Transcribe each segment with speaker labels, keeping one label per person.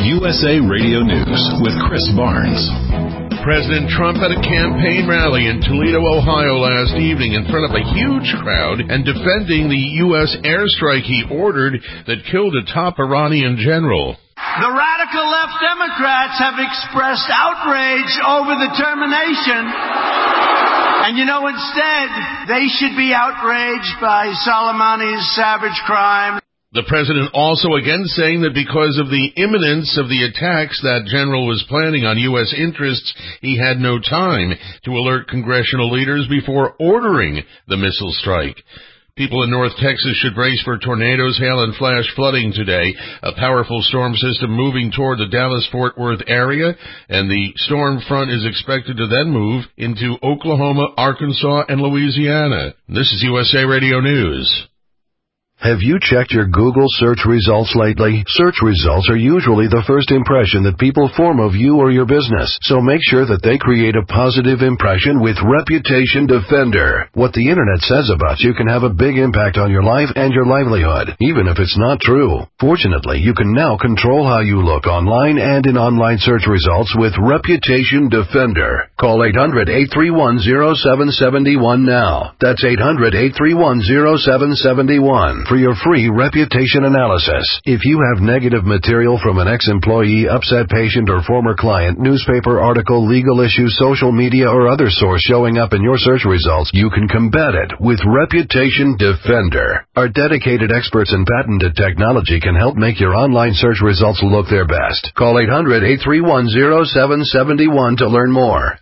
Speaker 1: USA Radio News with Chris Barnes.
Speaker 2: President Trump had a campaign rally in Toledo, Ohio last evening in front of a huge crowd and defending the U.S. airstrike he ordered that killed a top Iranian general.
Speaker 3: The radical left Democrats have expressed outrage over the termination. And instead, they should be outraged by Soleimani's savage crime.
Speaker 2: The president also again saying that because of the imminence of the attacks that general was planning on U.S. interests, he had no time to alert congressional leaders before ordering the missile strike. People in North Texas should brace for tornadoes, hail, and flash flooding today. A powerful storm system moving toward the Dallas-Fort Worth area, and the storm front is expected to then move into Oklahoma, Arkansas, and Louisiana. This is USA Radio News.
Speaker 4: Have you checked your Google search results lately? Search results are usually the first impression that people form of you or your business, so make sure that they create a positive impression with Reputation Defender. What the internet says about you can have a big impact on your life and your livelihood, even if it's not true. Fortunately, you can now control how you look online and in online search results with Reputation Defender. Call 800-831-0771 now. That's 800-831-0771. For your free reputation analysis. If you have negative material from an ex-employee, upset patient, or former client, newspaper article, legal issue, social media, or other source showing up in your search results, you can combat it with Reputation Defender. Our dedicated experts in patented technology can help make your online search results look their best. Call 800-831-0771 to learn more.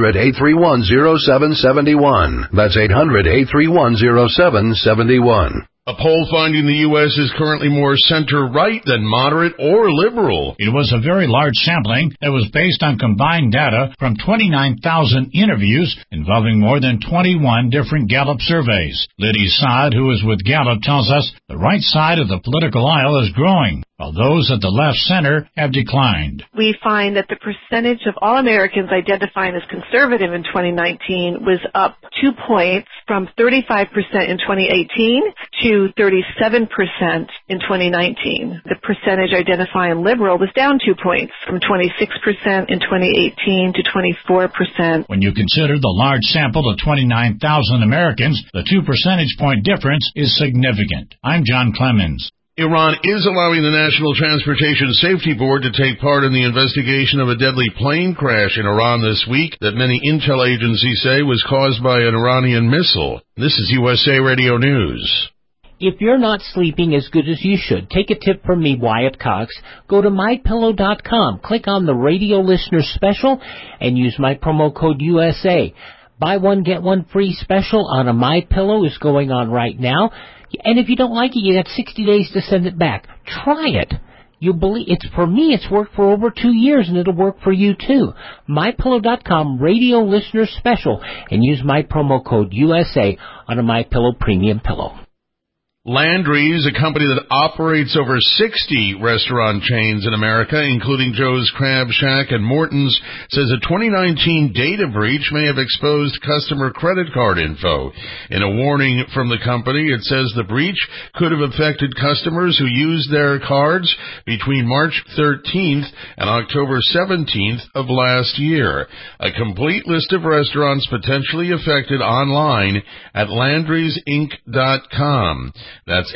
Speaker 4: 800-831-0771. That's 800-831-0771.
Speaker 2: A poll finding the U.S. is currently more center-right than moderate or liberal.
Speaker 5: It was a very large sampling that was based on combined data from 29,000 interviews involving more than 21 different Gallup surveys. Liddy Saad, who is with Gallup, tells us the right side of the political aisle is growing, while those at the left center have declined.
Speaker 6: We find that the percentage of all Americans identifying as conservative in 2019 was up 2 points from 35% in 2018 to 37% in 2019. The percentage identifying liberal was down 2 points from 26% in 2018 to 24%.
Speaker 5: When you consider the large sample of 29,000 Americans, the 2 percentage point difference is significant. I'm John Clemens.
Speaker 2: Iran is allowing the National Transportation Safety Board to take part in the investigation of a deadly plane crash in Iran this week that many intel agencies say was caused by an Iranian missile. This is USA Radio News.
Speaker 7: If you're not sleeping as good as you should, take a tip from me, Wyatt Cox. Go to MyPillow.com, click on the radio listener special, and use my promo code USA. Buy one, get one free special on a MyPillow is going on right now. And if you don't like it, you got 60 days to send it back. Try it. You believe it's for me. It's worked for over 2 years, and it'll work for you too. MyPillow.com radio listener special, and use my promo code USA on a MyPillow premium pillow.
Speaker 2: Landry's, a company that operates over 60 restaurant chains in America, including Joe's Crab Shack and Morton's, says a 2019 data breach may have exposed customer credit card info. In a warning from the company, it says the breach could have affected customers who used their cards between March 13th and October 17th of last year. A complete list of restaurants potentially affected online at Landry'sInc.com. That's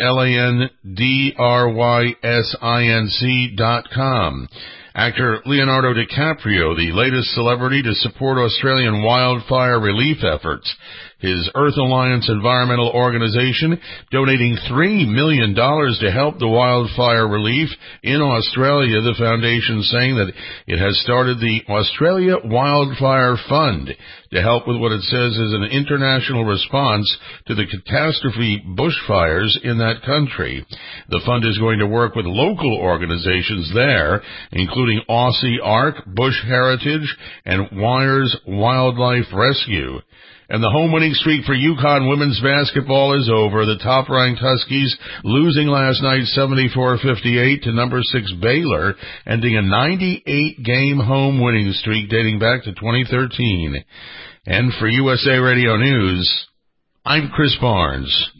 Speaker 2: LANDRYSINC.com. Actor Leonardo DiCaprio, the latest celebrity to support Australian wildfire relief efforts. His Earth Alliance environmental organization donating $3 million to help the wildfire relief in Australia. The foundation saying that it has started the Australia Wildfire Fund to help with what it says is an international response to the catastrophe bushfires in that country. The fund is going to work with local organizations there, including Aussie Ark, Bush Heritage, and Wires Wildlife Rescue. And the home winning streak for UConn women's basketball is over. The top-ranked Huskies losing last night 74-58 to number 6 Baylor, ending a 98-game home winning streak dating back to 2013. And for USA Radio News, I'm Chris Barnes.